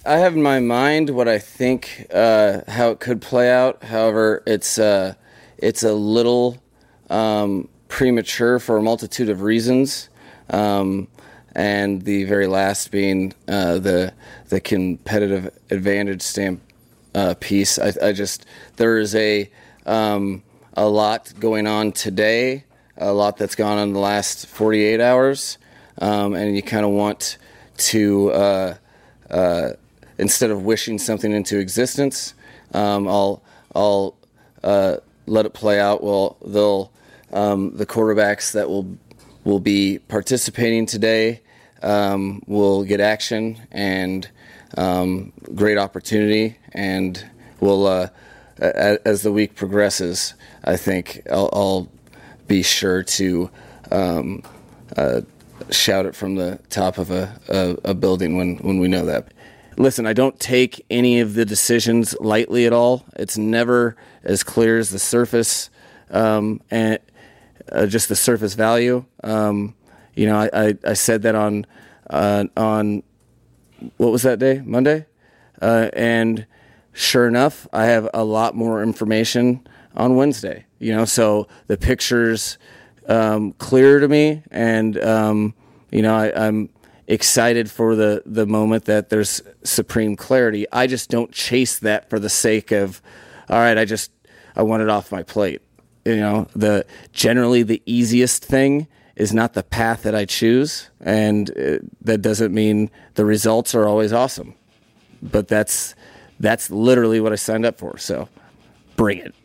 I have in my mind what I think how it could play out. However, it's a little premature for a multitude of reasons, and the very last being the competitive advantage stamp piece. There is a lot going on today, a lot that's gone on in the last 48 hours, and you kind of want to. Instead of wishing something into existence, I'll let it play out. Well, the quarterbacks that will be participating today will get action and great opportunity, and will as the week progresses, I think I'll be sure to shout it from the top of a building when we know that. Listen, I don't take any of the decisions lightly at all. It's never as clear as the surface, and just the surface value. I said that on what was that day? Monday? And sure enough, I have a lot more information on Wednesday. So the picture's clear to me, and I'm excited for the moment that there's supreme clarity. I just don't chase that for the sake of, all right, I want it off my plate. Generally the easiest thing is not the path that I choose, and that doesn't mean the results are always awesome. But that's literally what I signed up for. So bring it.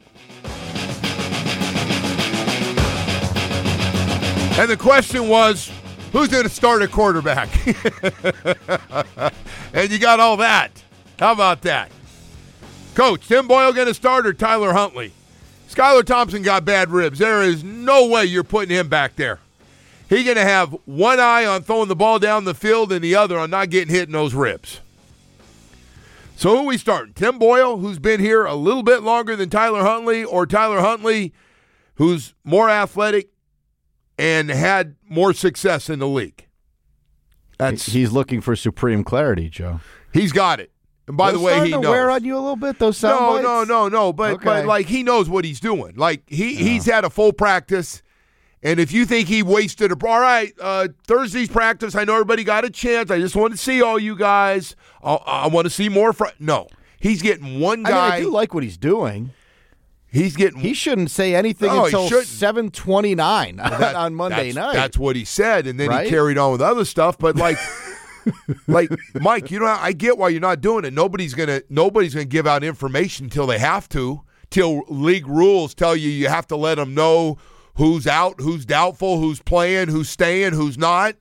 And the question was, who's going to start at quarterback? And you got all that. How about that? Coach, Tim Boyle going to start or Tyler Huntley? Skylar Thompson got bad ribs. There is no way you're putting him back there. He's going to have one eye on throwing the ball down the field and the other on not getting hit in those ribs. So who are we starting? Tim Boyle, who's been here a little bit longer than Tyler Huntley, or Tyler Huntley, who's more athletic and had more success in the league? He's looking for supreme clarity, Joe. He's got it. And by the way, he knows. Wear on you a little bit, those sound bites? No. But like, he knows what he's doing. Like, he's had a full practice. And if you think he wasted all right, Thursday's practice, I know everybody got a chance. I just want to see all you guys. I want to see more. No. He's getting one guy. I do like what he's doing. He shouldn't say anything until 7:29 on Monday night. That's what he said, and then he carried on with other stuff. But like Mike, I get why you're not doing it. Nobody's gonna give out information until they have to. Till league rules tell you have to let them know who's out, who's doubtful, who's playing, who's staying, who's not.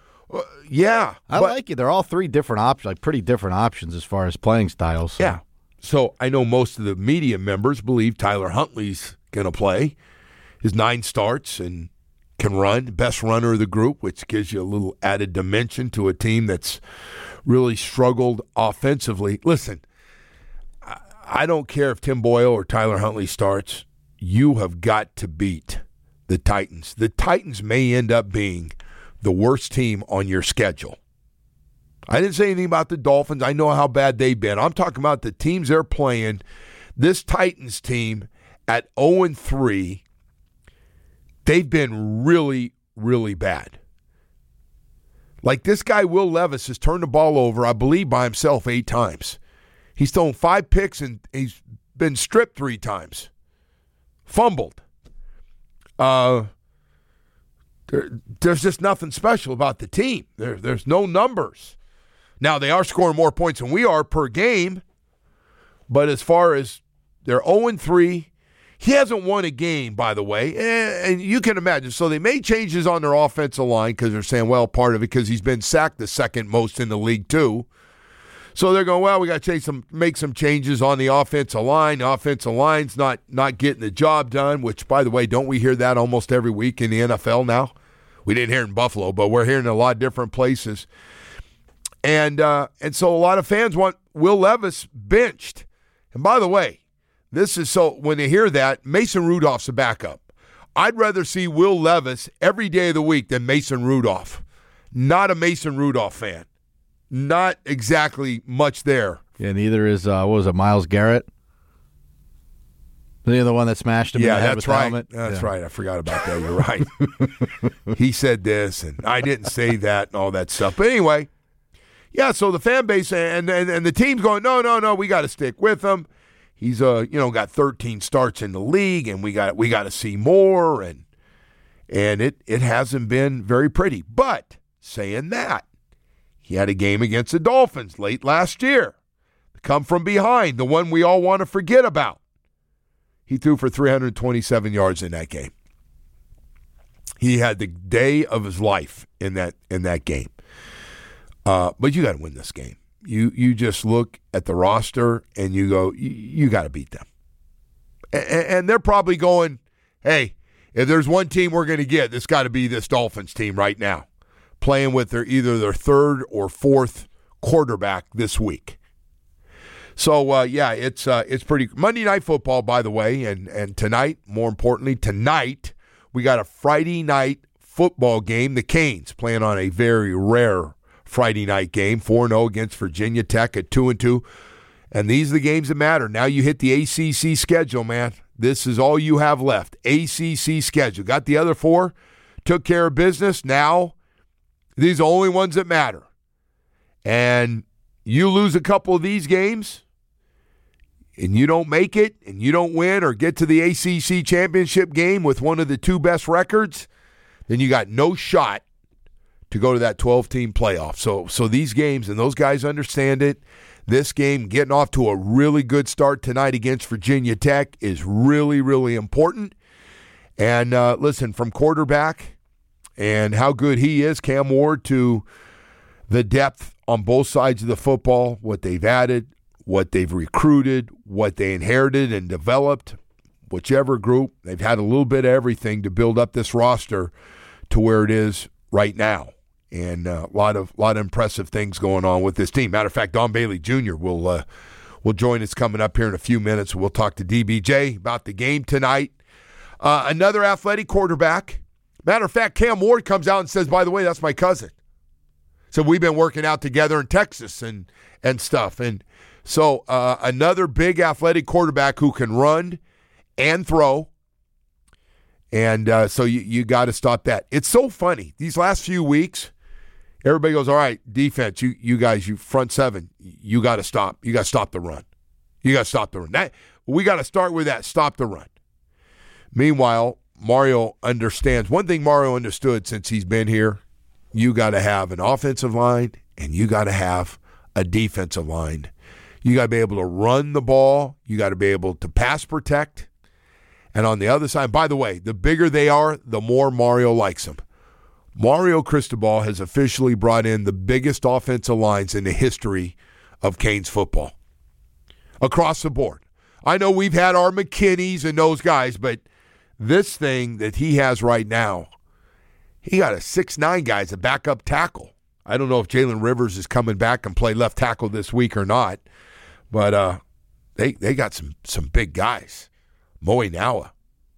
I like it. They're all three different options, like pretty different options as far as playing styles. So. Yeah. So I know most of the media members believe Tyler Huntley's going to play. His 9 starts and can run, best runner of the group, which gives you a little added dimension to a team that's really struggled offensively. Listen, I don't care if Tim Boyle or Tyler Huntley starts. You have got to beat the Titans. The Titans may end up being the worst team on your schedule. I didn't say anything about the Dolphins. I know how bad they've been. I'm talking about the teams they're playing. This Titans team at 0-3, they've been really, really bad. Like, this guy, Will Levis, has turned the ball over, I believe, by himself 8 times. He's thrown 5 picks, and he's been stripped 3 times. Fumbled. There's just nothing special about the team. There's no numbers. Now, they are scoring more points than we are per game, but as far as they're 0-3, he hasn't won a game, by the way, and you can imagine. So they made changes on their offensive line because they're saying, well, part of it because he's been sacked the second most in the league too. So they're going, well, we got to make some changes on the offensive line. The offensive line's not getting the job done, which, by the way, don't we hear that almost every week in the NFL now? We didn't hear it in Buffalo, but we're hearing it in a lot of different places. And so a lot of fans want Will Levis benched. And by the way, this is so when they hear that, Mason Rudolph's a backup. I'd rather see Will Levis every day of the week than Mason Rudolph. Not a Mason Rudolph fan. not exactly much there. Yeah, neither is, what was it, Myles Garrett? The other one that smashed him in the head with the helmet? That's right. I forgot about that. You're right. He said this, and I didn't say that and all that stuff. But anyway, yeah, so the fan base and the team's going, no, we got to stick with him. He's got 13 starts in the league, and we got to see more, and it hasn't been very pretty. But saying that, he had a game against the Dolphins late last year. Come from behind, the one we all want to forget about. He threw for 327 yards in that game. He had the day of his life in that game. But you got to win this game. You just look at the roster and you go, you got to beat them. And they're probably going, hey, if there's one team we're going to get, it's got to be this Dolphins team right now, playing with either their third or fourth quarterback this week. So, it's pretty – Monday Night Football, by the way, and tonight, more importantly, we got a Friday night football game. The Canes playing on a very rare Friday night game, 4-0 against Virginia Tech at 2-2. And these are the games that matter. Now you hit the ACC schedule, man. This is all you have left, ACC schedule. Got the other four, took care of business. Now these are the only ones that matter. And you lose a couple of these games – and you don't make it, and you don't win or get to the ACC championship game with one of the two best records, then you got no shot to go to that 12-team playoff. So these games, and those guys understand it, this game getting off to a really good start tonight against Virginia Tech is really, really important. And listen, from quarterback and how good he is, Cam Ward, to the depth on both sides of the football, what they've added, what they've recruited, what they inherited and developed, whichever group, they've had a little bit of everything to build up this roster to where it is right now. And a lot of impressive things going on with this team. Matter of fact, Don Bailey Jr. will join us coming up here in a few minutes. We'll talk to DBJ about the game tonight. Another athletic quarterback. Matter of fact, Cam Ward comes out and says, by the way, that's my cousin. So we've been working out together in Texas and stuff. And so another big athletic quarterback who can run and throw. And so you got to stop that. It's so funny. These last few weeks, everybody goes, all right, defense, you guys, you front seven, you got to stop. You got to stop the run. You got to stop the run. We got to start with that, stop the run. Meanwhile, Mario understands. One thing Mario understood since he's been here, you got to have an offensive line and you got to have a defensive line. You got to be able to run the ball. You got to be able to pass protect. And on the other side, by the way, the bigger they are, the more Mario likes them. Mario Cristobal has officially brought in the biggest offensive lines in the history of Canes football. Across the board. I know we've had our McKinneys and those guys, but this thing that he has right now, he got a 6'9" guy as a backup tackle. I don't know if Jalen Rivers is coming back and play left tackle this week or not, but they got some big guys. Maui Noah.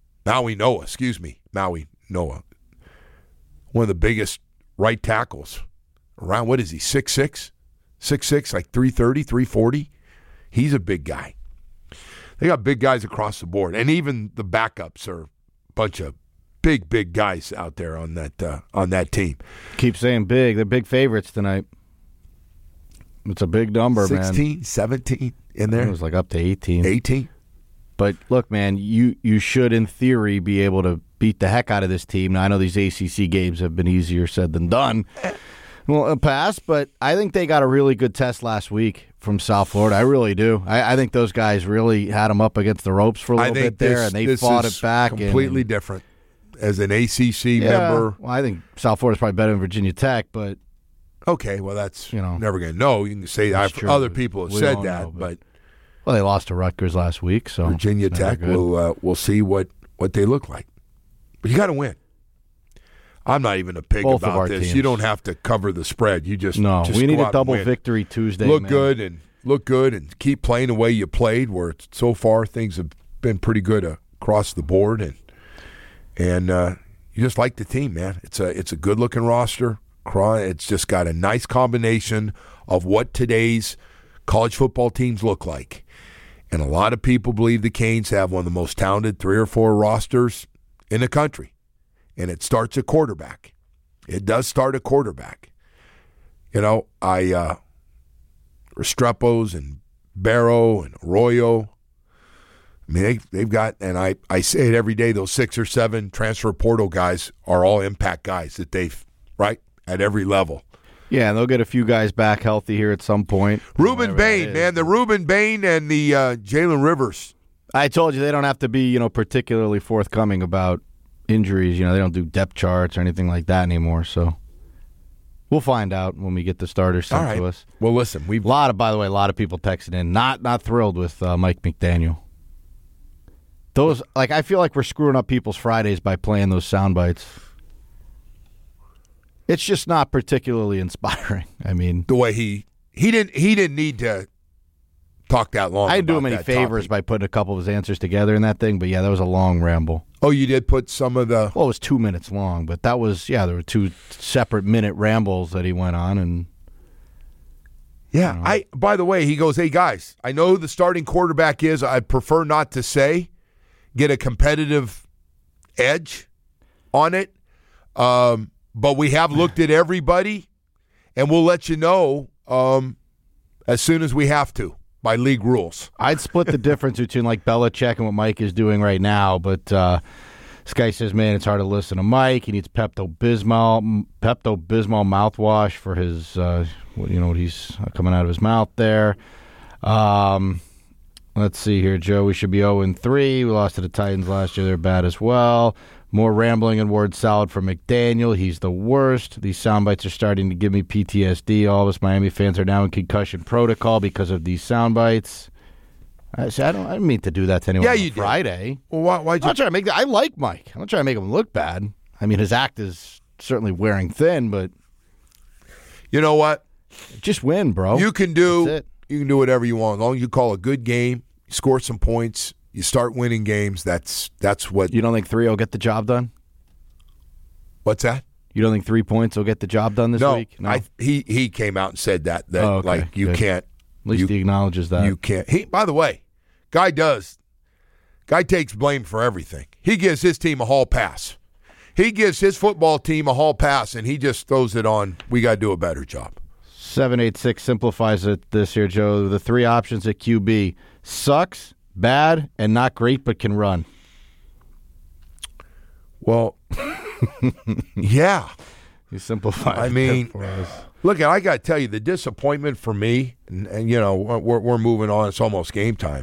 One of the biggest right tackles around. What is he, 6'6"? 6'6", like 330, 340. He's a big guy. They got big guys across the board. And even the backups are a bunch of big guys out there on that team. Keep saying big. They're big favorites tonight. It's a big number, 16, man. 16, 17 in there. It was like up to 18. 18? But look, man, you should, in theory, be able to beat the heck out of this team. Now, I know these ACC games have been easier said than done. Well, past, but I think they got a really good test last week from South Florida. I really do. I think those guys really had them up against the ropes for a little bit there, and they fought it back. Completely different as an ACC member. Well, I think South Florida's probably better than Virginia Tech, but okay, well, that's never going to know. You can say other people have said that, but well, they lost to Rutgers last week, so Virginia Tech we'll see what they look like. But you got to win. I'm not even a pig about this. Teams. You don't have to cover the spread. You just we need a double victory Tuesday. Look good and keep playing the way you played. Where so far things have been pretty good across the board, and you just like the team, man. It's a good looking roster. It's just got a nice combination of what today's college football teams look like. And a lot of people believe the Canes have one of the most talented 3 or 4 rosters in the country. And it starts at quarterback. It does start at quarterback. You know, Restrepo's and Barrow and Arroyo. I mean, they've got, and I say it every day, those 6 or 7 transfer portal guys are all impact guys that they've, right, at every level. Yeah, and they'll get a few guys back healthy here at some point. Reuben Bain, man, the Reuben Bain and the Jalen Rivers. I told you they don't have to be, particularly forthcoming about injuries. They don't do depth charts or anything like that anymore. So we'll find out when we get the starters sent to us. Well, listen, by the way, a lot of people texting in, not thrilled with Mike McDaniel. Those, I feel like we're screwing up people's Fridays by playing those sound bites. It's just not particularly inspiring. I mean, the way he didn't need to talk that long. I didn't do him any favors by putting a couple of his answers together in that thing, but yeah, that was a long ramble. Oh, you did put some of the... Well, it was 2 minutes long, but that was, there were 2 separate minute rambles that he went on, and... Yeah, by the way, he goes, hey, guys, I know who the starting quarterback is. I prefer not to say. Get a competitive edge on it. But we have looked at everybody, and we'll let you know as soon as we have to by league rules. I'd split the difference between Belichick and what Mike is doing right now, but this guy says, man, it's hard to listen to Mike. He needs Pepto-Bismol mouthwash for his, what he's coming out of his mouth there. Let's see here, Joe. We should be 0-3. We lost to the Titans last year. They're bad as well. More rambling and word salad from McDaniel. He's the worst. These sound bites are starting to give me PTSD. All of us Miami fans are now in concussion protocol because of these sound bites. I didn't mean to do that to anyone on Friday. Well, why'd you? I'm not trying to make that. I like Mike. I'm not trying to make him look bad. I mean, his act is certainly wearing thin, but you know what? Just win, bro. You can do whatever you want. As long as you call a good game, you score some points, you start winning games. That's what. You don't think 3 will get the job done? What's that? You don't think 3 points will get the job done this week? No, he came out and said that you good. Can't. At least he acknowledges that. You can't. By the way, Guy takes blame for everything. He gives his team a hall pass. He gives his football team a hall pass, and he just throws it on. We got to do a better job. 786 simplifies it this year, Joe. The 3 options at QB: sucks, bad, and not great but can run. Well, yeah. You simplified I mean, it for us. Look, I got to tell you, the disappointment for me, and we're moving on. It's almost game time.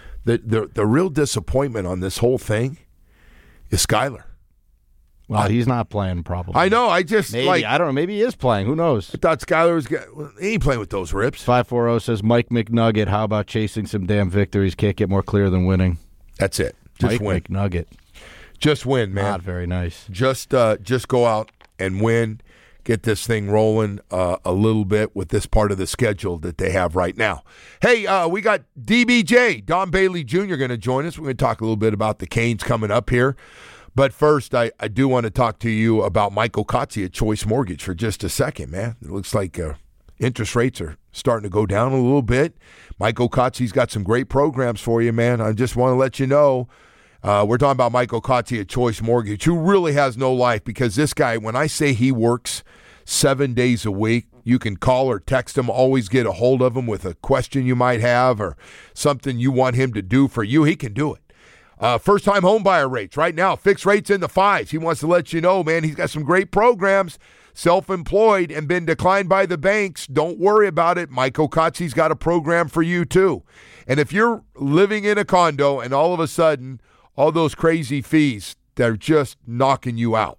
The real disappointment on this whole thing is Skyler. Well, he's not playing probably. I know. I just I don't know. Maybe he is playing. Who knows? I thought Skyler was he ain't playing with those rips. 540 says Mike McNugget. How about chasing some damn victories? Can't get more clear than winning. That's it. Just Mike McNugget. Just win, man. Not very nice. Just go out and win. Get this thing rolling a little bit with this part of the schedule that they have right now. Hey, we got DBJ, Don Bailey Jr. going to join us. We're going to talk a little bit about the Canes coming up here. But first, I do want to talk to you about Michael Kotze at Choice Mortgage for just a second, man. It looks like interest rates are starting to go down a little bit. Michael Kotze's got some great programs for you, man. I just want to let you know. We're talking about Michael Kotze at Choice Mortgage, who really has no life, because this guy, when I say he works 7 days a week, you can call or text him, always get a hold of him with a question you might have or something you want him to do for you. He can do it. First-time home buyer rates right now, fixed rates in the 5s. He wants to let you know, man, he's got some great programs, self-employed and been declined by the banks. Don't worry about it. Michael Kotze's got a program for you too. And if you're living in a condo and all of a sudden all those crazy fees that are just knocking you out,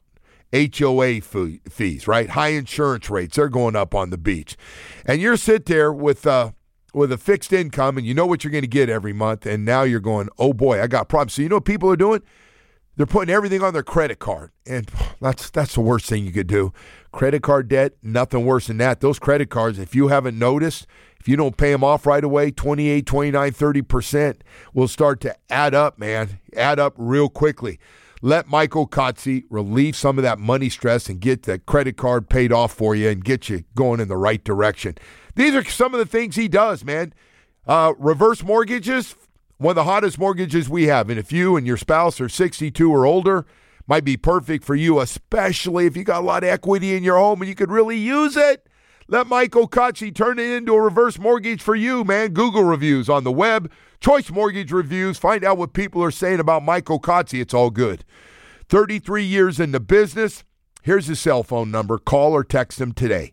HOA fees, right? High insurance rates, they're going up on the beach. And you're sit there with a fixed income and you know what you're going to get every month, and now you're going, oh boy, I got problems. So you know what people are doing? They're putting everything on their credit card, and that's the worst thing you could do. Credit card debt, nothing worse than that. Those credit cards, if you haven't noticed, if you don't pay them off right away, 28, 29, 30% will start to add up, man. Add up real quickly. Let Michael Kotze relieve some of that money stress and get the credit card paid off for you and get you going in the right direction. These are some of the things he does, man. Reverse mortgages, one of the hottest mortgages we have. And if you and your spouse are 62 or older, might be perfect for you, especially if you got a lot of equity in your home and you could really use it. Let Mike Okatsi turn it into a reverse mortgage for you, man. Google reviews on the web, Choice Mortgage Reviews. Find out what people are saying about Mike Okatsi. It's all good. 33 years in the business. Here's his cell phone number. Call or text him today.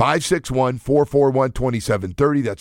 561-441-2730. That's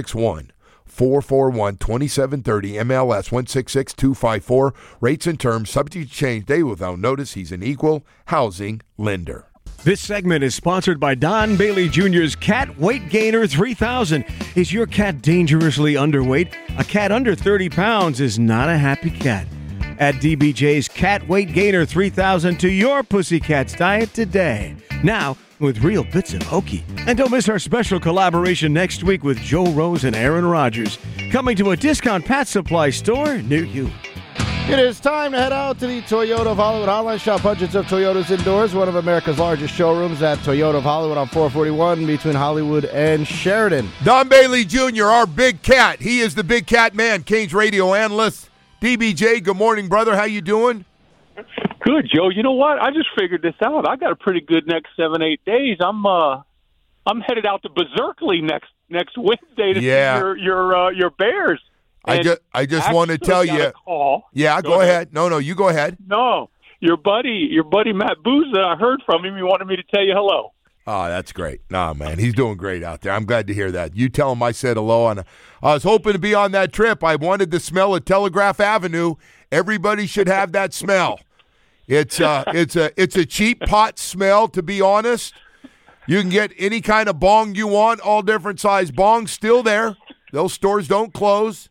561-441-2730. MLS 166254. Rates and terms subject to change daily without notice. He's an equal housing lender. This segment is sponsored by Don Bailey Jr.'s Cat Weight Gainer 3000. Is your cat dangerously underweight? A cat under 30 pounds is not a happy cat. Add DBJ's Cat Weight Gainer 3000 to your pussycat's diet today. Now, with real bits of hokey. And don't miss our special collaboration next week with Joe Rose and Aaron Rodgers, coming to a discount pet supply store near you. It is time to head out to the Toyota of Hollywood Hotline. Shop hundreds of Toyotas indoors. One of America's largest showrooms at Toyota of Hollywood on 441 between Hollywood and Sheridan. Don Bailey Jr., our big cat. He is the big cat man, Canes radio analyst. DBJ, good morning, brother. How you doing? Good, Joe. You know what? I just figured this out. I got a pretty good next 7-8 days. I'm headed out to Berserkly next Wednesday to see your Bears. I just want to tell you. Yeah, go ahead. No, you go ahead. No, your buddy Matt Booza. I heard from him. He wanted me to tell you hello. Oh, that's great. Nah, man, he's doing great out there. I'm glad to hear that. You tell him I said hello. And I was hoping to be on that trip. I wanted the smell of Telegraph Avenue. Everybody should have that smell. It's a cheap pot smell, to be honest. You can get any kind of bong you want, all different size bongs, still there. Those stores don't close.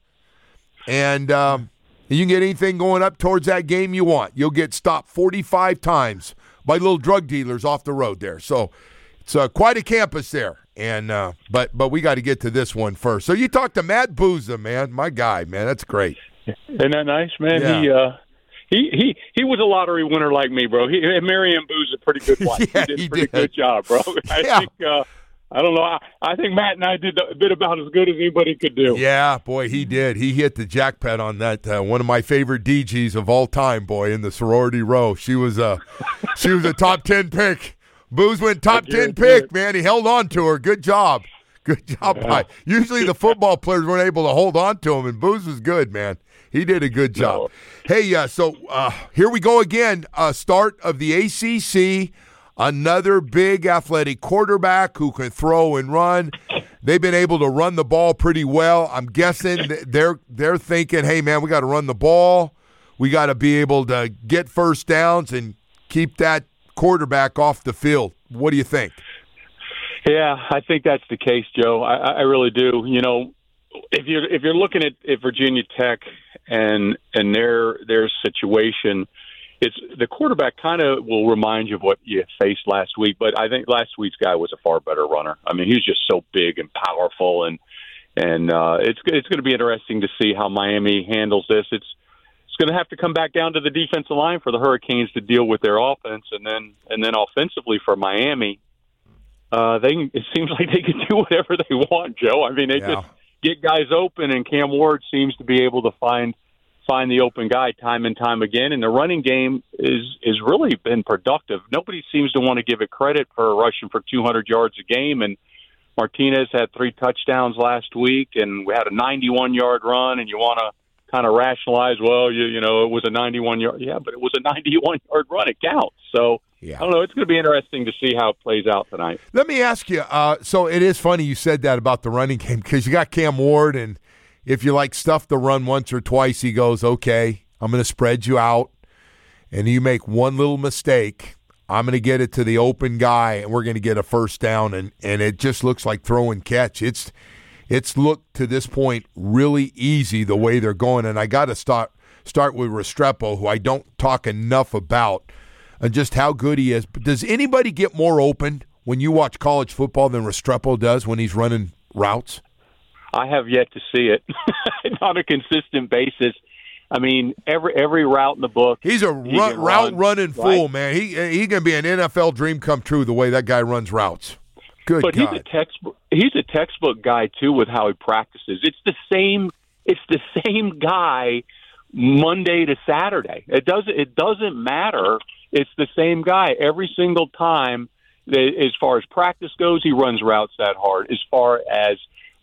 And you can get anything going up towards that game you want. You'll get stopped 45 times by little drug dealers off the road there. So it's quite a campus there. And but we got to get to this one first. So you talked to Matt Booza, man, my guy, man. That's great. Isn't that nice, man? Yeah. He was a lottery winner like me, bro. Marianne Booza, pretty good wife. Yeah, he did a pretty good job, bro. I think. I don't know. I think Matt and I did a bit about as good as anybody could do. Yeah, boy, he did. He hit the jackpot on that. One of my favorite DGs of all time, boy, in the sorority row. She was a top 10 pick. Booze went top 10 pick, man. He held on to her. Good job. Good job. Yeah. Usually the football players weren't able to hold on to him, and Booze was good, man. He did a good job. No. Hey, so here we go again. Start of the ACC. Another big athletic quarterback who can throw and run. They've been able to run the ball pretty well. I'm guessing they're thinking, hey, man, we got to run the ball. We got to be able to get first downs and keep that quarterback off the field. What do you think? Yeah, I think that's the case, Joe. I really do. You know, if you're looking at Virginia Tech and their situation, it's the quarterback kind of will remind you of what you faced last week, but I think last week's guy was a far better runner. I mean, he's just so big and powerful, and it's going to be interesting to see how Miami handles this. It's going to have to come back down to the defensive line for the Hurricanes to deal with their offense, and then offensively for Miami, it seems like they can do whatever they want, Joe. I mean, they just get guys open, and Cam Ward seems to be able to find the open guy time and time again, and the running game is really been productive. Nobody seems to want to give it credit for rushing for 200 yards a game, and Martinez had 3 touchdowns last week, and we had a 91-yard run, and you want to kind of rationalize, well, you know, it was a 91-yard, but it was a 91-yard run. It counts. So I don't know. It's going to be interesting to see how it plays out tonight. Let me ask you, so it is funny you said that about the running game because you got Cam Ward, and if you stuff the run once or twice, he goes, okay, I'm going to spread you out, and you make one little mistake, I'm going to get it to the open guy, and we're going to get a first down, and it just looks like throw and catch. It's looked to this point really easy the way they're going, and I got to start with Restrepo, who I don't talk enough about, and just how good he is. But does anybody get more open when you watch college football than Restrepo does when he's running routes? I have yet to see it on a consistent basis. I mean, every route in the book. He's a route running fool, man. He can be an NFL dream come true the way that guy runs routes. Good but God. he's a textbook guy too with how he practices. It's the same guy Monday to Saturday. It doesn't matter. It's the same guy every single time. As far as practice goes, he runs routes that hard. As far as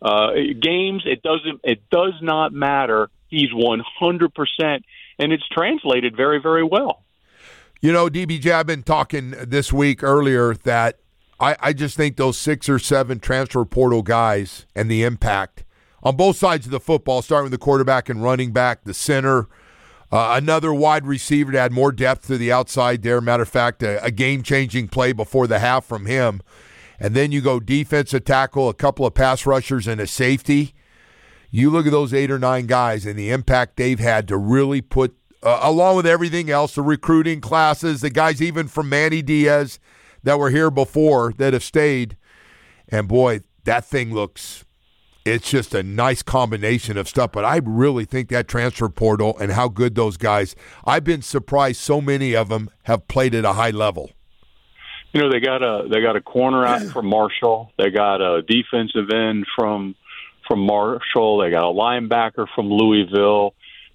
games, it does not matter. He's 100%, and it's translated very, very well. You know, DBJ, I've been talking this week earlier that I just think those 6 or 7 transfer portal guys and the impact on both sides of the football, starting with the quarterback and running back, the center, another wide receiver to add more depth to the outside there. Matter of fact, a game-changing play before the half from him. And then you go defensive tackle, a couple of pass rushers, and a safety. You look at those 8 or 9 guys and the impact they've had to really put, along with everything else, the recruiting classes, the guys even from Manny Diaz that were here before that have stayed. And, boy, that thing looks – it's just a nice combination of stuff. But I really think that transfer portal and how good those guys – I've been surprised so many of them have played at a high level. You know, they got a corner out from Marshall. They got a defensive end from Marshall. They got a linebacker from Louisville.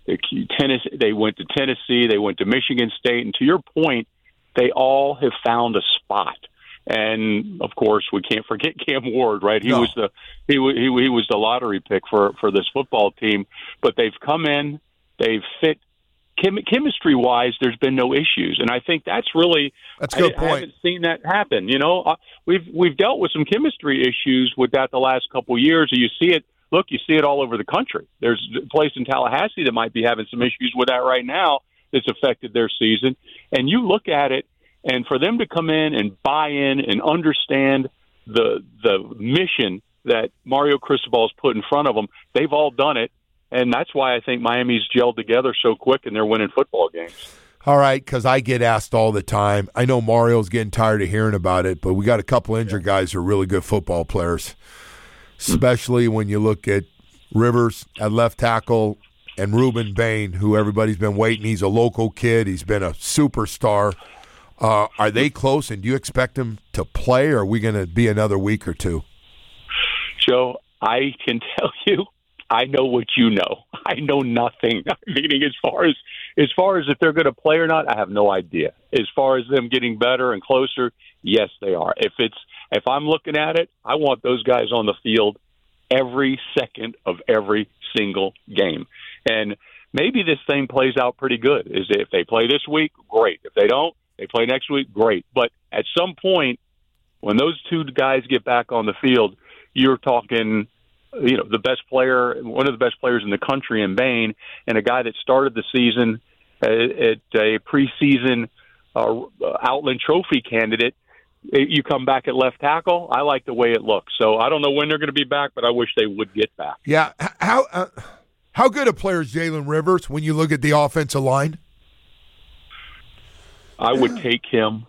They went to Tennessee. They went to Michigan State. And to your point, they all have found a spot. And of course, we can't forget Cam Ward, right? He was the lottery pick for this football team. But they've come in, they've fit chemistry wise. There's been no issues, and I think that's a good point. I haven't seen that happen. You know, we've dealt with some chemistry issues with that the last couple of years. You see it. Look, you see it all over the country. There's a place in Tallahassee that might be having some issues with that right now that's affected their season. And you look at it, and for them to come in and buy in and understand the mission that Mario Cristobal's put in front of them, they've all done it. And that's why I think Miami's gelled together so quick and they're winning football games. All right, because I get asked all the time. I know Mario's getting tired of hearing about it, but we got a couple injured guys who are really good football players, especially when you look at Rivers at left tackle and Ruben Bain, who everybody's been waiting. He's a local kid. He's been a superstar. Are they close, and do you expect him to play, or are we going to be another week or two? Joe, I can tell you, I know what you know. I know nothing. Meaning, as far as if they're going to play or not, I have no idea. As far as them getting better and closer, yes, they are. If I'm looking at it, I want those guys on the field every second of every single game. And maybe this thing plays out pretty good. Is if they play this week, great. If they don't, they play next week, great. But at some point, when those two guys get back on the field, you're talking, you know, the best player, one of the best players in the country in Bain, and a guy that started the season at a preseason Outland Trophy candidate. You come back at left tackle. I like the way it looks. So I don't know when they're going to be back, but I wish they would get back. Yeah. How good a player is Jalen Rivers when you look at the offensive line? I would take him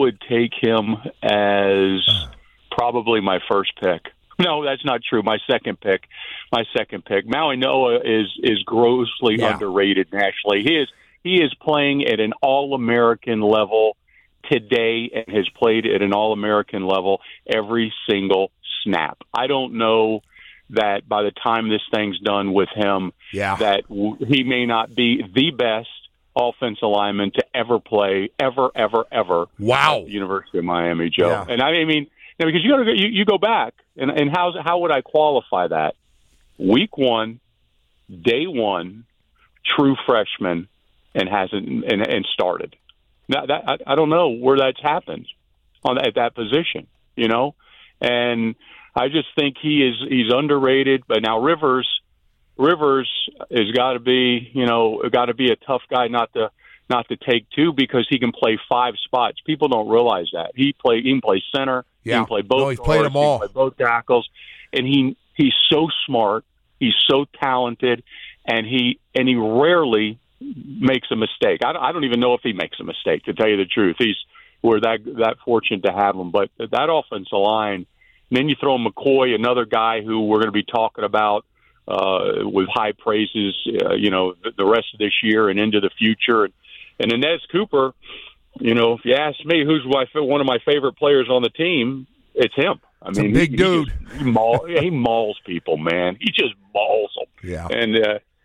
as probably my first pick. No, that's not true. My second pick. Maui Noah is grossly underrated nationally. He is playing at an All-American level today and has played at an All-American level every single snap. I don't know that by the time this thing's done with him, that he may not be the best offensive lineman to ever play, ever. Wow. At the University of Miami, Joe. Yeah. And I mean, because you go back, and how would I qualify that? Week 1, day 1, true freshman, and started. Now, I don't know where that's happened at that position, you know, and I just think he's underrated. But now Rivers has got to be a tough guy not to take too, because he can play 5 spots. People don't realize that he can play center. He can play both. He's played them all. He can play both tackles, and he's so smart. He's so talented, and he rarely makes a mistake. I don't even know if he makes a mistake, to tell you the truth. We're that fortunate to have him. But that offensive line, and then you throw McCoy, another guy who we're going to be talking about with high praises, the rest of this year and into the future. And Inez Cooper, if you ask me who's one of my favorite players on the team, it's him. I mean, big dude. He mauls people, man. He just mauls them. Yeah. And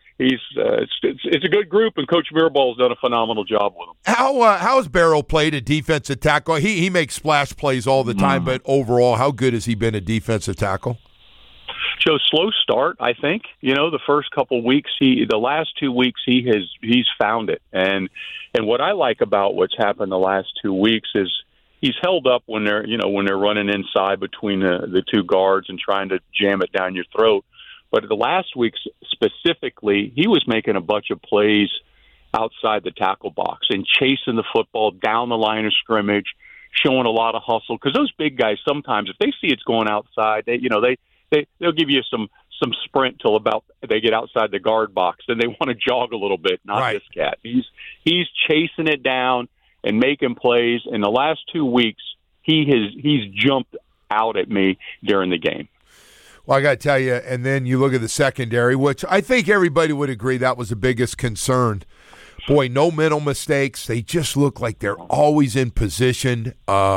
it's a good group, and Coach Miraball's done a phenomenal job with them. How's Barrow played a defensive tackle? He makes splash plays all the time, but overall, how good has he been a defensive tackle? Joe, slow start, I think. The first couple weeks, the last 2 weeks, he's found it. And what I like about what's happened the last 2 weeks is he's held up when they're running inside between the two guards and trying to jam it down your throat. But the last week specifically, he was making a bunch of plays outside the tackle box and chasing the football down the line of scrimmage, showing a lot of hustle. Because those big guys, sometimes if they see it's going outside, they'll give you some sprint till about they get outside the guard box. Then they want to jog a little bit. Not right. This cat. He's chasing it down and making plays. In the last 2 weeks, he's jumped out at me during the game. Well, I got to tell you, and then you look at the secondary, which I think everybody would agree that was the biggest concern. Boy, no mental mistakes. They just look like they're always in position.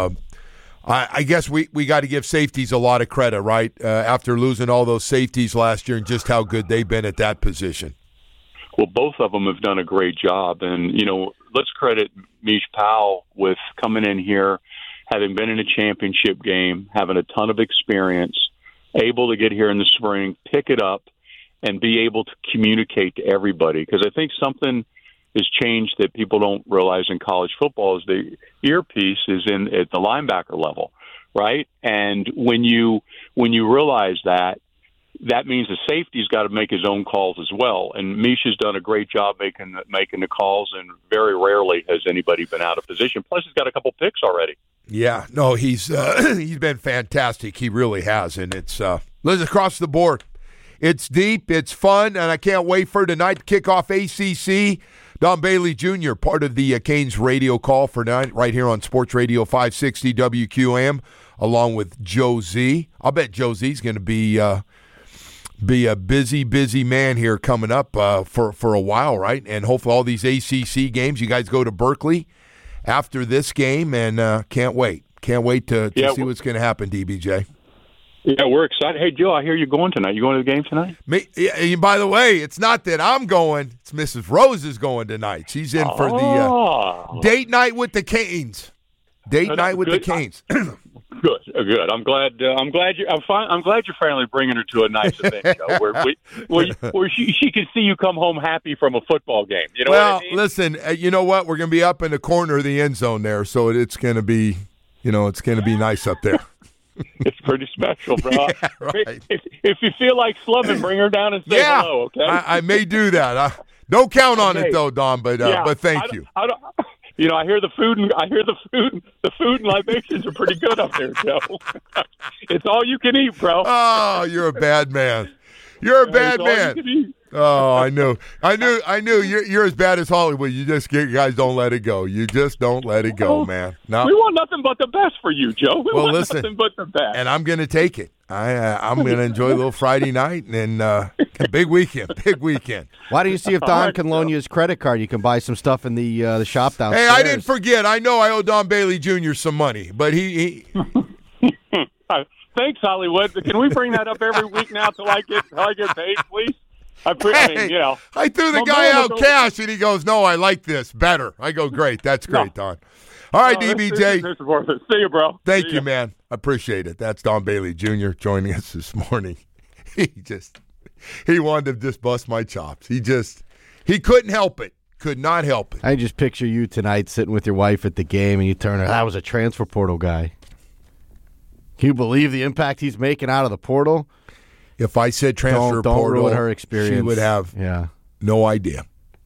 I guess we got to give safeties a lot of credit, right? After losing all those safeties last year and just how good they've been at that position. Well, both of them have done a great job. And, let's credit Mish Powell with coming in here, having been in a championship game, having a ton of experience, able to get here in the spring, pick it up, and be able to communicate to everybody. Because I think something has changed that people don't realize in college football is the earpiece is at the linebacker level, right? And when you realize that means the safety's got to make his own calls as well. And Misha's done a great job making the calls, and very rarely has anybody been out of position. Plus, he's got a couple picks already. Yeah, no, he's been fantastic. He really has, and it's across the board. It's deep, it's fun, and I can't wait for tonight to kick off ACC. Don Bailey Jr., part of the Canes radio call for tonight, right here on Sports Radio 560 WQAM, along with Joe Z. I'll bet Joe Z's going to be a busy man here coming up for a while, right? And hopefully all these ACC games, you guys go to Berkeley after this game, and can't wait. Can't wait to see what's going to happen, DBJ. Yeah, we're excited. Hey, Joe, I hear you're going tonight. You going to the game tonight? By the way, it's not that I'm going. It's Mrs. Rose is going tonight. She's in for the date night with the Canes. Night with the Canes. Good. I'm glad you're finally bringing her to a nice event, Joe, where she can see you come home happy from a football game. You know what I mean? Listen, you know what? We're going to be up in the corner of the end zone there, so it's going to be, nice up there. It's pretty special, bro. Yeah, right. If you feel like slumming, bring her down and say hello, okay? I may do that. Don't count on it though, Don. But thank you. I hear the food and libations are pretty good up there, Joe. It's all you can eat, bro. Oh, you're a bad man. You're a bad man. Oh, I knew. You're as bad as Hollywood. You guys don't let it go. You just don't let it go, man. No. We want nothing but the best for you, Joe. We want nothing but the best. And I'm going to take it. I'm going to enjoy a little Friday night and a big weekend. Why don't you see if Don can loan you his credit card? You can buy some stuff in the shop downstairs. Hey, I didn't forget. I know I owe Don Bailey Jr. some money, but he Thanks, Hollywood. Can we bring that up every week now till I get paid, please? I threw the guy out cash, and he goes, "No, I like this better." I go, "Great, that's great, Don." All right, DBJ. See you, bro. Thank you, man. I appreciate it. That's Don Bailey Jr. joining us this morning. He wanted to just bust my chops. He couldn't help it. Could not help it. I just picture you tonight sitting with your wife at the game, and you turn her. That was a transfer portal guy. Can you believe the impact he's making out of the portal? If I said transfer don't portal, ruin her experience. She would have no idea.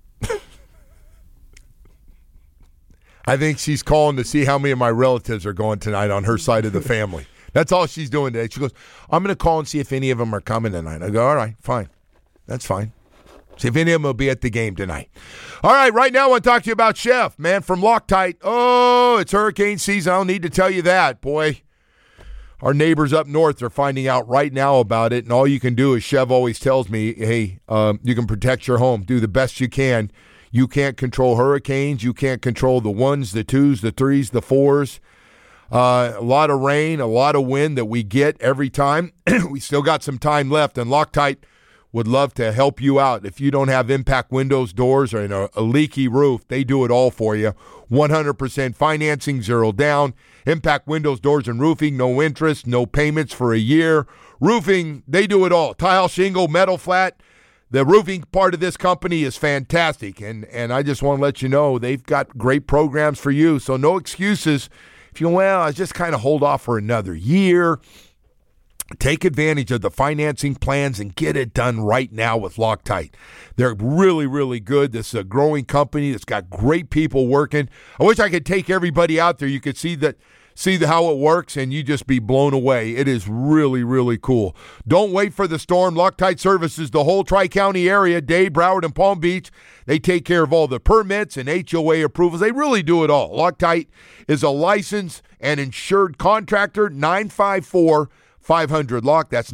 I think she's calling to see how many of my relatives are going tonight on her side of the family. That's all she's doing today. She goes, "I'm going to call and see if any of them are coming tonight." I go, "All right, fine. That's fine. See if any of them will be at the game tonight." All right, right now I want to talk to you about Chef, man, from Loctite. Oh, it's hurricane season. I don't need to tell you that, boy. Our neighbors up north are finding out right now about it, and all you can do is Chev always tells me, hey, you can protect your home. Do the best you can. You can't control hurricanes. You can't control the 1s, the 2s, the 3s, the 4s. A lot of rain, a lot of wind that we get every time. We still got some time left, and Loctite would love to help you out. If you don't have impact windows, doors, or a leaky roof, they do it all for you. 100% financing, 0 down. Impact windows, doors, and roofing, no interest, no payments for a year. Roofing, they do it all. Tile, shingle, metal flat. The roofing part of this company is fantastic, and I just want to let you know they've got great programs for you, so no excuses. If you, I just kind of hold off for another year. Take advantage of the financing plans and get it done right now with Loctite. They're really, really good. This is a growing company that's got great people working. I wish I could take everybody out there. You could see how it works, and you just be blown away. It is really, really cool. Don't wait for the storm. Loctite services the whole Tri-County area, Dade, Broward, and Palm Beach. They take care of all the permits and HOA approvals. They really do it all. Loctite is a licensed and insured contractor. 954-500 Lock. That's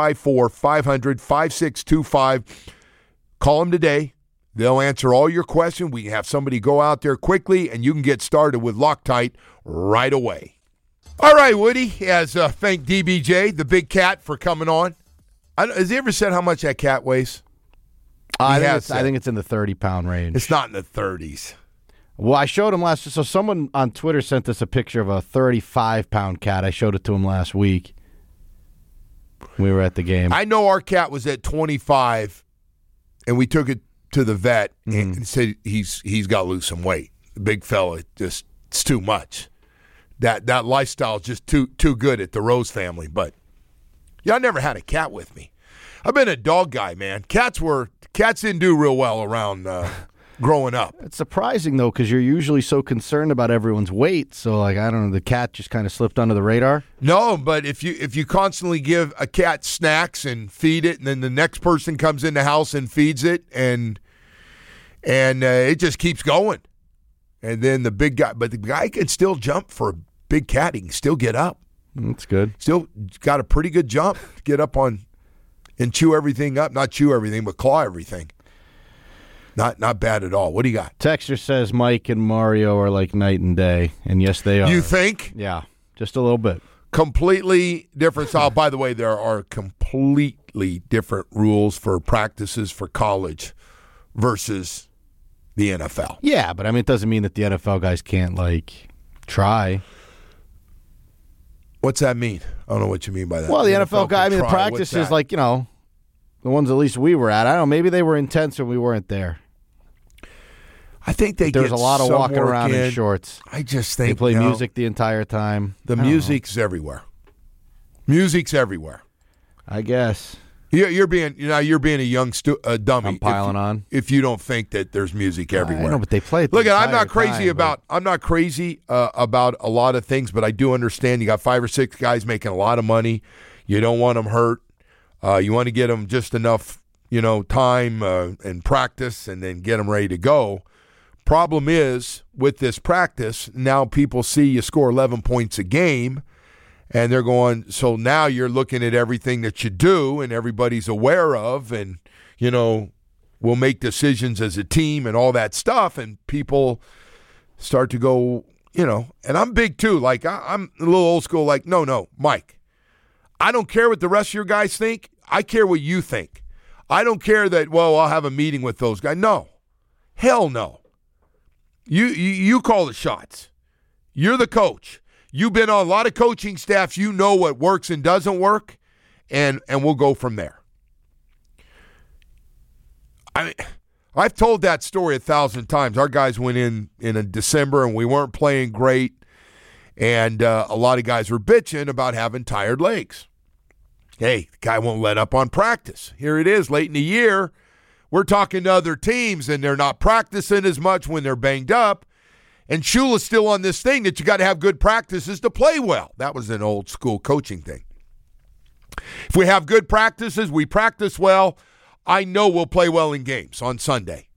954-500-5625. Call them today. They'll answer all your questions. We can have somebody go out there quickly, and you can get started with Loctite right away. All right, Woody, thank DBJ, the big cat, for coming on. Has he ever said how much that cat weighs? I think it's in the 30-pound range. It's not in the 30s. Well, I showed him so someone on Twitter sent us a picture of a 35-pound cat. I showed it to him last week. We were at the game. I know our cat was at 25, and we took it to the vet and said he's got to lose some weight. The big fella, it's too much. That lifestyle is just too good at the Rose family. But I never had a cat with me. I've been a dog guy, man. Cats didn't do real well around growing up. It's surprising though, because you're usually so concerned about everyone's weight. So I don't know, the cat just kind of slipped under the radar. No, but if you constantly give a cat snacks and feed it, and then the next person comes in the house and feeds it, and it just keeps going. And then the guy can still jump for a big cat. He can still get up. That's good. Still got a pretty good jump. Get up on and chew everything up. Not chew everything, but claw everything. Not bad at all. What do you got? Texter says Mike and Mario are like night and day. And yes, they are. You think? Yeah, just a little bit. Completely different style. By the way, there are completely different rules for practices for college versus the NFL. Yeah, but I mean, it doesn't mean that the NFL guys can't, try. What's that mean? I don't know what you mean by that. Well, the NFL guy, the practices, the ones at least we were at. I don't know, maybe they were intense when we weren't there. I think there's a lot of walking around in shorts. I just think they play music the entire time. The music's everywhere. Music's everywhere. I guess. You're being a young dummy. I'm piling on. If you don't think that there's music everywhere. I know, but they play it. Look, I'm not crazy about a lot of things, but I do understand you got 5 or 6 guys making a lot of money. You don't want them hurt. You want to get them just enough, time and practice, and then get them ready to go. Problem is, with this practice, now people see you score 11 points a game, and they're going, so now you're looking at everything that you do and everybody's aware of, and, we'll make decisions as a team and all that stuff, and people start to go, and I'm big too. I'm a little old school, no, Mike, I don't care what the rest of your guys think. I care what you think. I don't care that, I'll have a meeting with those guys. No. Hell no. You call the shots. You're the coach. You've been on a lot of coaching staffs. You know what works and doesn't work, and we'll go from there. I've told that story 1,000 times. Our guys went in December, and we weren't playing great, and a lot of guys were bitching about having tired legs. Hey, the guy won't let up on practice. Here it is, late in the year. We're talking to other teams, and they're not practicing as much when they're banged up. And Shula's still on this thing that you got to have good practices to play well. That was an old school coaching thing. If we have good practices, we practice well, I know we'll play well in games on Sunday.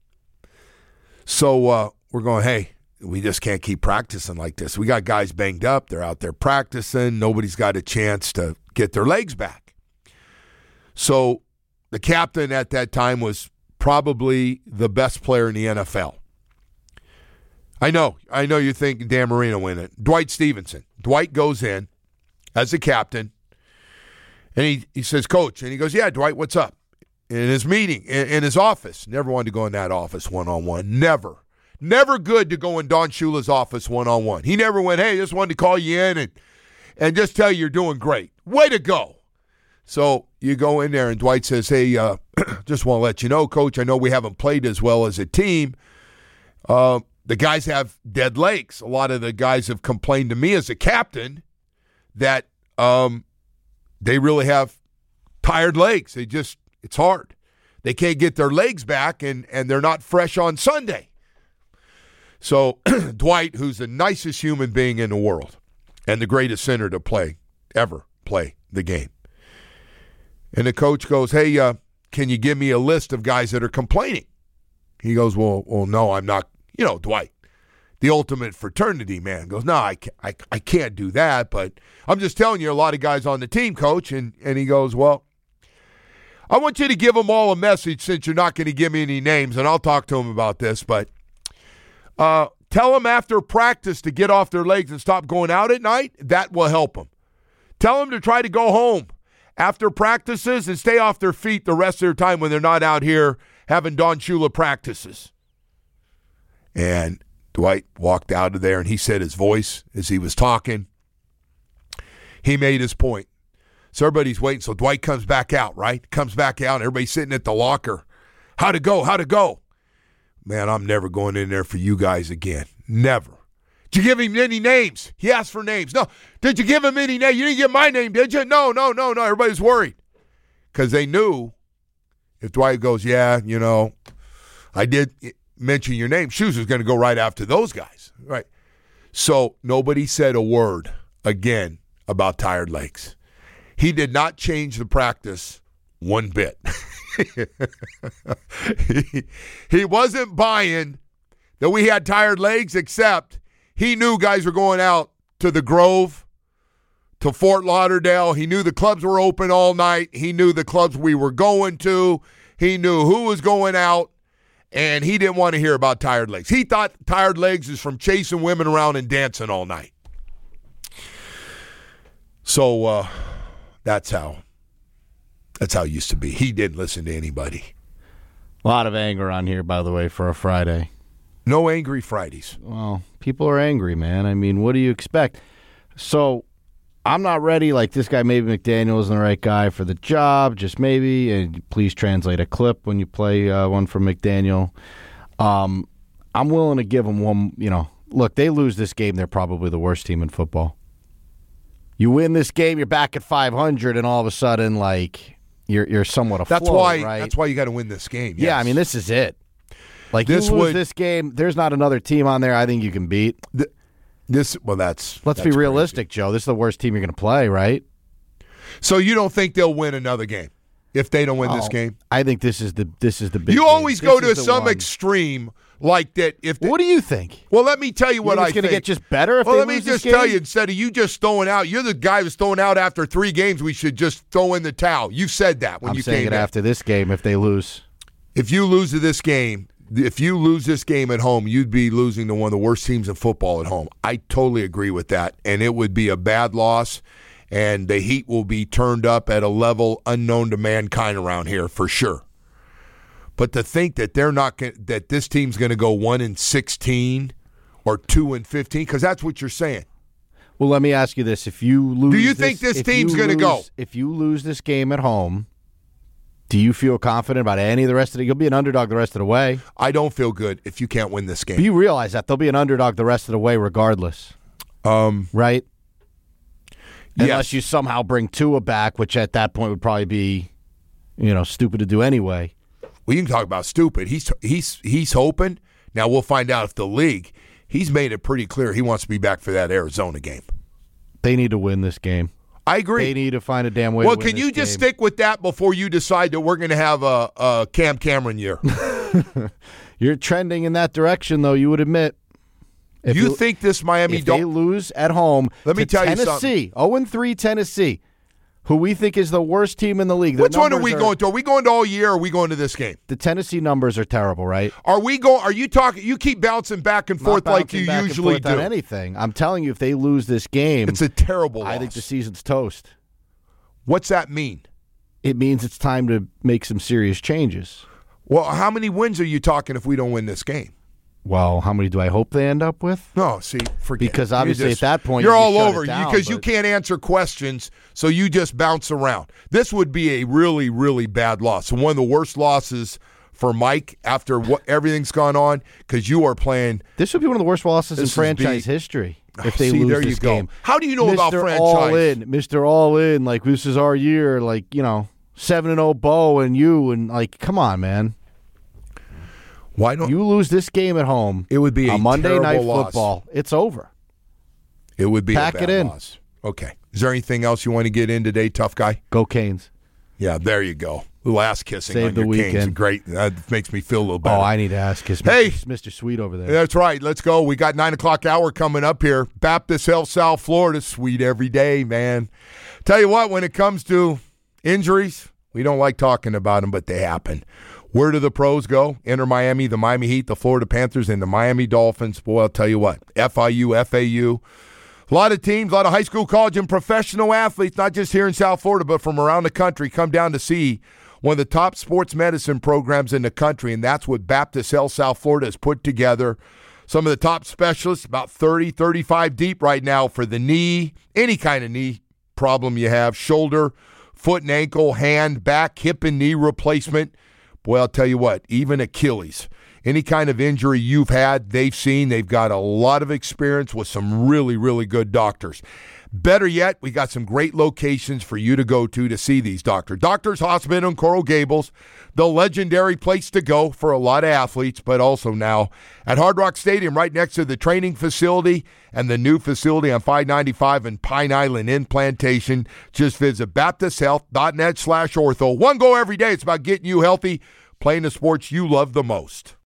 So we're going, hey, we just can't keep practicing like this. We got guys banged up. They're out there practicing. Nobody's got a chance to get their legs back. So the captain at that time was probably the best player in the NFL. I know you're thinking Dan Marino win it. Dwight Stevenson. Dwight goes in as the captain, and he says, Coach, and he goes, yeah, Dwight, what's up? In his meeting, in his office. Never wanted to go in that office one-on-one. Never. Never good to go in Don Shula's office one-on-one. He never went, hey, just wanted to call you in and just tell you you're doing great. Way to go. So you go in there, and Dwight says, hey, just want to let you know, Coach, I know we haven't played as well as a team. The guys have dead legs. A lot of the guys have complained to me as a captain that they really have tired legs. It's hard. They can't get their legs back, and they're not fresh on Sunday. So Dwight, who's the nicest human being in the world and the greatest center to ever play the game. And the coach goes, hey, can you give me a list of guys that are complaining? He goes, well, no, I'm not. Dwight, the ultimate fraternity man, goes, no, I can't do that, but I'm just telling you, a lot of guys on the team, Coach. And he goes, well, I want you to give them all a message since you're not going to give me any names, and I'll talk to them about this, but tell them after practice to get off their legs and stop going out at night. That will help them. Tell them to try to go home after practices and stay off their feet the rest of their time when they're not out here having Don Shula practices. And Dwight walked out of there, and he said his voice as he was talking. He made his point. So everybody's waiting. So Dwight comes back out, right? Comes back out, and everybody's sitting at the locker. How'd it go? How'd it go? Man, I'm never going in there for you guys again. Never. Did you give him any names? He asked for names. No. Did you give him any names? You didn't give my name, did you? No. Everybody's worried. Because they knew if Dwight goes, yeah, I did mention your name, Shoes was going to go right after those guys. Right. So nobody said a word again about tired legs. He did not change the practice one bit. He wasn't buying that we had tired legs, except he knew guys were going out to the Grove, to Fort Lauderdale. He knew the clubs were open all night. He knew the clubs we were going to. He knew who was going out, and he didn't want to hear about tired legs. He thought tired legs is from chasing women around and dancing all night. So that's how it used to be. He didn't listen to anybody. A lot of anger on here, by the way, for a Friday. No angry Fridays. Well, people are angry, man. I mean, what do you expect? So I'm not ready. Like, this guy, maybe McDaniel isn't the right guy for the job, just maybe. And please translate a clip when you play one from McDaniel. I'm willing to give him one. Look, they lose this game, they're probably the worst team in football. You win this game, you're back at 500, and all of a sudden, like, you're somewhat afloat, right? That's why you got to win this game. Yes. Yeah, I mean, this is it. Like, you lose this game, there's not another team on there I think you can beat. Let's be realistic, crazy. Joe. This is the worst team you're going to play, right? So you don't think they'll win another game if they don't win this game? I think this is the big. You always game. go to some extreme like that. What do you think? Well, let me tell you what I think. It's going to get just better if they lose this game? Let me just tell you, instead of you just throwing out, you're the guy who's throwing out after 3 games, we should just throw in the towel. You said that when you came in. I'm saying it after this game if they lose. If you lose this game at home, you'd be losing to one of the worst teams in football at home. I totally agree with that, and it would be a bad loss, and the heat will be turned up at a level unknown to mankind around here for sure. But to think that that this team's going to go 1-16 or 2-15, because that's what you're saying. Well, let me ask you this: if you lose, do you think this team's going to go? If you lose this game at home, do you feel confident about any of the rest of it? You'll be an underdog the rest of the way. I don't feel good if you can't win this game. But you realize that they'll be an underdog the rest of the way regardless, right? Unless you somehow bring Tua back, which at that point would probably be, stupid to do anyway. Well, you can talk about stupid. He's hoping. Now we'll find out if the league. He's made it pretty clear he wants to be back for that Arizona game. They need to win this game. I agree. They need to find a damn way to win this game. Well, can you just stick with that before you decide that we're going to have a Cam Cameron year? You're trending in that direction, though, you would admit. If you think this Miami if they lose at home let me tell Tennessee, you something. 0-3 Tennessee, who we think is the worst team in the league. Which one are we going to? Are we going to all year or are we going to this game? The Tennessee numbers are terrible, right? Are you talking? You keep bouncing back and forth like you usually do. On anything. I'm telling you, if they lose this game, it's a terrible loss. I think the season's toast. What's that mean? It means it's time to make some serious changes. Well, how many wins are you talking if we don't win this game? Well, how many do I hope they end up with? No, see, forget because it. Obviously at that point you're you all shut over it down, because you can't answer questions, so you just bounce around. This would be a really, really bad loss, and one of the worst losses for Mike after what everything's gone on because you are playing. This would be one of the worst losses in franchise history if they lose this game. How do you know about franchise? Mr. All In, like this is our year, like 7-0 Bo and you and come on, man. Why don't you lose this game at home? It would be a Monday Night loss. Football. It's over. It would be Pack a bad it in. loss. Okay. Is there anything else you want to get in today, tough guy? Go Canes. Yeah, there you go. A little ass kissing Save on the your weekend. Canes. Great. That makes me feel a little better. Oh, I need to ask kiss. Hey, Mr. Sweet over there. That's right. Let's go. We got 9 o'clock hour coming up here. Baptist Health South Florida. Sweet every day, man. Tell you what, when it comes to injuries, we don't like talking about them, but they happen. Where do the pros go? Enter Miami, the Miami Heat, the Florida Panthers, and the Miami Dolphins. Boy, I'll tell you what, FIU, FAU, a lot of teams, a lot of high school, college, and professional athletes, not just here in South Florida, but from around the country, come down to see one of the top sports medicine programs in the country, and that's what Baptist Health South Florida has put together. Some of the top specialists, about 30, 35 deep right now for the knee, any kind of knee problem you have, shoulder, foot and ankle, hand, back, hip and knee replacement. Boy, I'll tell you what, even Achilles, any kind of injury you've had, they've seen. They've got a lot of experience with some really, really good doctors. Better yet, we got some great locations for you to go to see these doctors. Doctors Hospital in Coral Gables, the legendary place to go for a lot of athletes, but also now at Hard Rock Stadium right next to the training facility and the new facility on 595 and Pine Island in Plantation. Just visit baptisthealth.net/ortho. One goal every day. It's about getting you healthy, playing the sports you love the most.